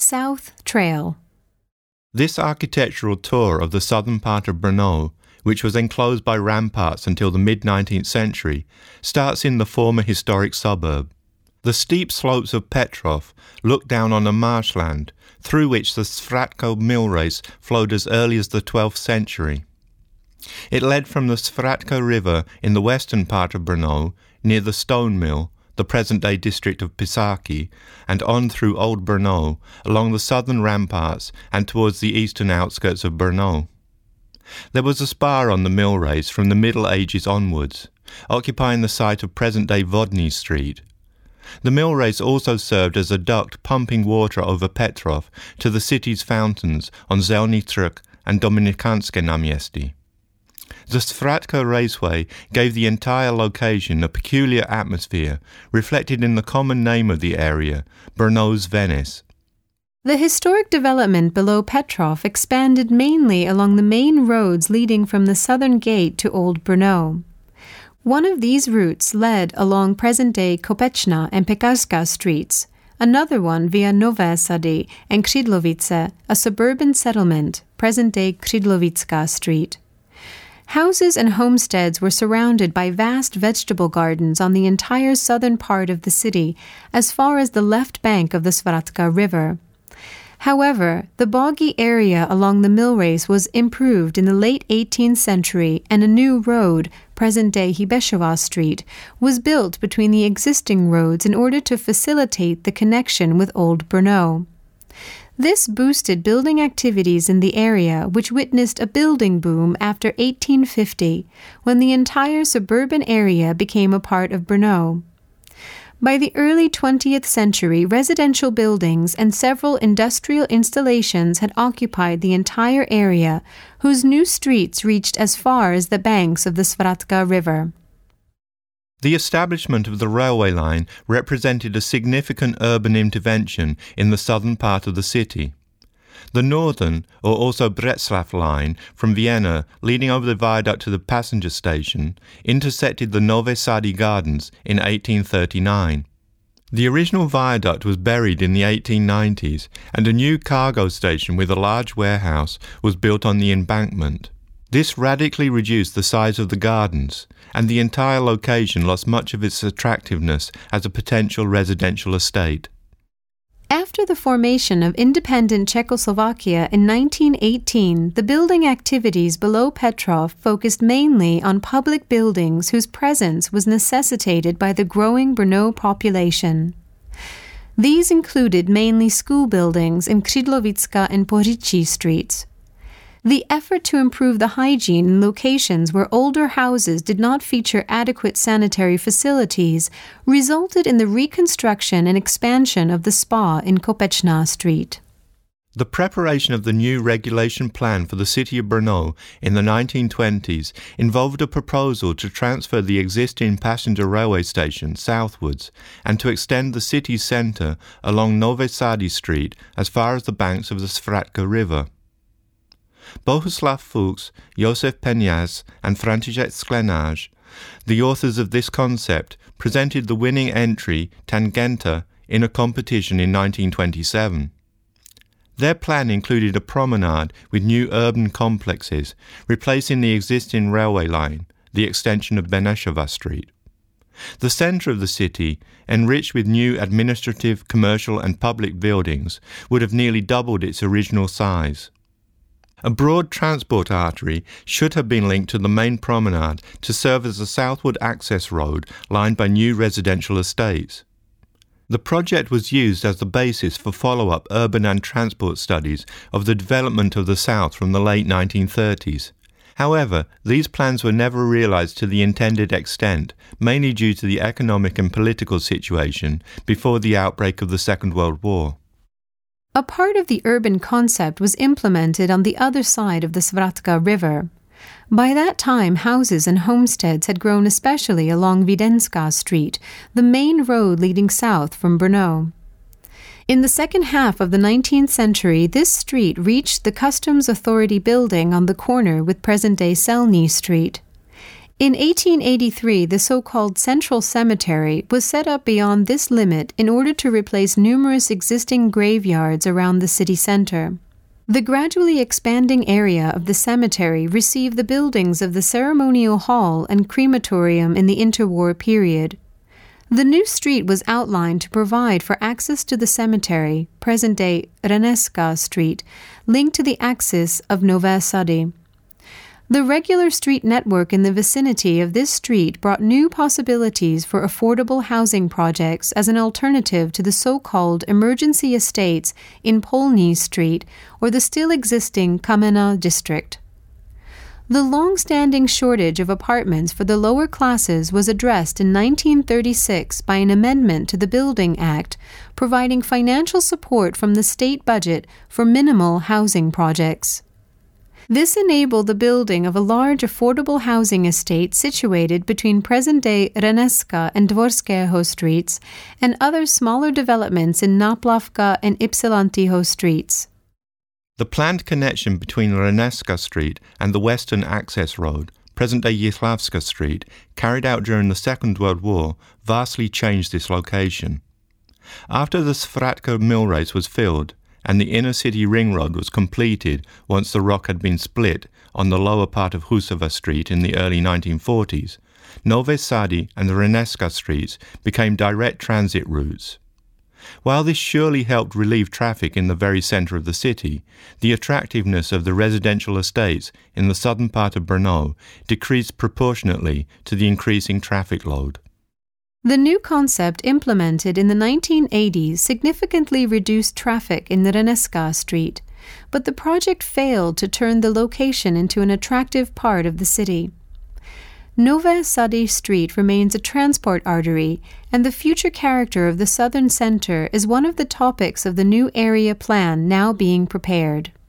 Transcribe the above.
South Trail. This architectural tour of the southern part of Brno, which was enclosed by ramparts until the mid-19th century, starts in the former historic suburb. The steep slopes of Petrov look down on a marshland through which the Svratko mill race flowed as early as the 12th century. It led from the Svratko River in the western part of Brno, near the stone mill, the present-day district of Pisaki, and on through Old Brno, along the southern ramparts and towards the eastern outskirts of Brno. There was a spar on the mill race from the Middle Ages onwards, occupying the site of present-day Vodny Street. The mill race also served as a duct pumping water over Petrov to the city's fountains on Zelny Trk and Dominikanskie Namiesty. The Svratko Raceway gave the entire location a peculiar atmosphere, reflected in the common name of the area, Brno's Venice. The historic development below Petrov expanded mainly along the main roads leading from the southern gate to Old Brno. One of these routes led along present-day Kopechna and Pekarska streets, another one via Nové Sady and Křidlovice, a suburban settlement, present-day Křidlovická Street. Houses and homesteads were surrounded by vast vegetable gardens on the entire southern part of the city, as far as the left bank of the Svratka River. However, the boggy area along the mill race was improved in the late 18th century, and a new road, present-day Hibeshova Street, was built between the existing roads in order to facilitate the connection with Old Brno. This boosted building activities in the area, which witnessed a building boom after 1850, when the entire suburban area became a part of Brno. By the early 20th century, residential buildings and several industrial installations had occupied the entire area, whose new streets reached as far as the banks of the Svratka River. The establishment of the railway line represented a significant urban intervention in the southern part of the city. The northern, or also Břeclav line, from Vienna, leading over the viaduct to the passenger station, intersected the Nové Sady Gardens in 1839. The original viaduct was buried in the 1890s, and a new cargo station with a large warehouse was built on the embankment. This radically reduced the size of the gardens, and the entire location lost much of its attractiveness as a potential residential estate. After the formation of independent Czechoslovakia in 1918, the building activities below Petrov focused mainly on public buildings whose presence was necessitated by the growing Brno population. These included mainly school buildings in Křidlovická and Poříčí streets. The effort to improve the hygiene in locations where older houses did not feature adequate sanitary facilities resulted in the reconstruction and expansion of the spa in Kopechna Street. The preparation of the new regulation plan for the city of Brno in the 1920s involved a proposal to transfer the existing passenger railway station southwards and to extend the city's centre along Nové Sady Street as far as the banks of the Svratka River. Bohuslav Fuchs, Josef Peňáz, and František Sklenář, the authors of this concept, presented the winning entry, Tangenta, in a competition in 1927. Their plan included a promenade with new urban complexes, replacing the existing railway line, the extension of Benešova Street. The centre of the city, enriched with new administrative, commercial and public buildings, would have nearly doubled its original size. A broad transport artery should have been linked to the main promenade to serve as a southward access road lined by new residential estates. The project was used as the basis for follow-up urban and transport studies of the development of the South from the late 1930s. However, these plans were never realized to the intended extent, mainly due to the economic and political situation before the outbreak of the Second World War. A part of the urban concept was implemented on the other side of the Svratka River. By that time, houses and homesteads had grown especially along Videnská Street, the main road leading south from Brno. In the second half of the 19th century, this street reached the Customs Authority building on the corner with present-day Selny Street. In 1883, the so-called Central Cemetery was set up beyond this limit in order to replace numerous existing graveyards around the city center. The gradually expanding area of the cemetery received the buildings of the ceremonial hall and crematorium in the interwar period. The new street was outlined to provide for access to the cemetery, present-day Hraneská Street, linked to the axis of Nové Sady. The regular street network in the vicinity of this street brought new possibilities for affordable housing projects as an alternative to the so-called emergency estates in Polní Street or the still existing Kamenná district. The long-standing shortage of apartments for the lower classes was addressed in 1936 by an amendment to the Building Act, providing financial support from the state budget for minimal housing projects. This enabled the building of a large affordable housing estate situated between present-day Hraneská and Dvorského streets and other smaller developments in Náplavka and Ypsilantiho streets. The planned connection between Hraneská Street and the Western Access Road, present-day Jihlavská Street, carried out during the Second World War, vastly changed this location. After the Svratka mill race was filled, and the inner city ring road was completed once the rock had been split on the lower part of Husova Street in the early 1940s, Nové Sady and Hraneská streets became direct transit routes. While this surely helped relieve traffic in the very centre of the city, the attractiveness of the residential estates in the southern part of Brno decreased proportionately to the increasing traffic load. The new concept implemented in the 1980s significantly reduced traffic in Hraneská Street, but the project failed to turn the location into an attractive part of the city. Nové Sady Street remains a transport artery, and the future character of the southern center is one of the topics of the new area plan now being prepared.